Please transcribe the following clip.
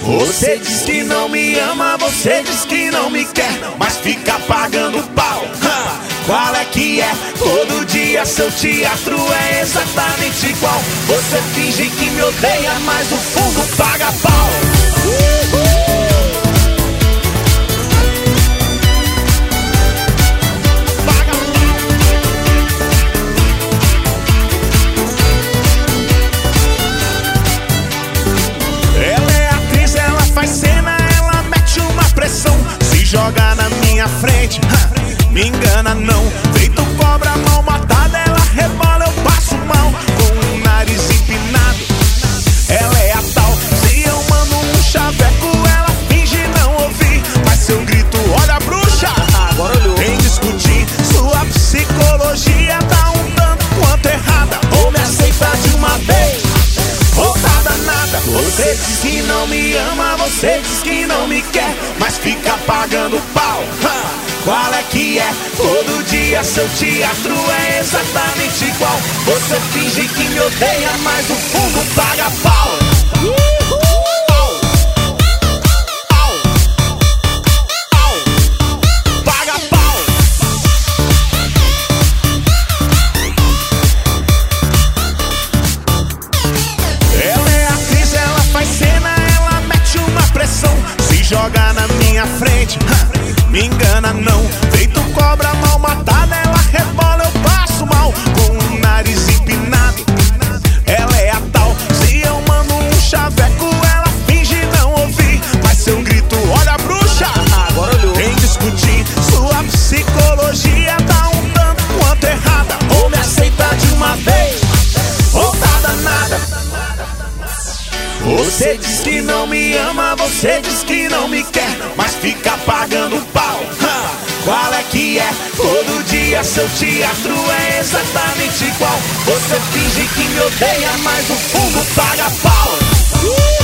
Você diz que não me ama, você diz que não me quer, mas fica pagando pau. Qual é que é? Todo dia seu teatro é exatamente igual. Você finge que me odeia, mas no fundo paga pau. Joga na minha frente, me engana não. Feito cobra mal matada, ela rebola, eu passo mal. Com o nariz empinado, ela é a tal. Se eu mando um chaveco, ela finge não ouvir. Mas se eu grito, olha a bruxa, agora olhou. Vem discutir, sua psicologia tá um tanto quanto errada. Ou me aceita de uma vez, ou tá danada. Você diz que não me ama, você diz que não me quer, mas fica pagando pau. Qual é que é? Todo dia seu teatro é exatamente igual. Você finge que me odeia, mas no fundo paga pau. Paga pau. Ela é atriz, ela faz cena, ela mete uma pressão. Se joga na minha frente, me engana não. Feito cobra mal matada, ela rebola, eu passo mal. Com o nariz empinado, ela é a tal. Se eu mando um chaveco, ela finge não ouvir. Mas se eu grito, olha a bruxa, agora olhou. Vem discutir, sua psicologia tá um tanto quanto errada. Ou me aceita de uma vez, ou tá danada. Você diz que não me ama, você diz que não me quer, mas fica pagando pau. Qual é que é? Todo dia seu teatro é exatamente igual. Você finge que me odeia, mas no fundo paga pau.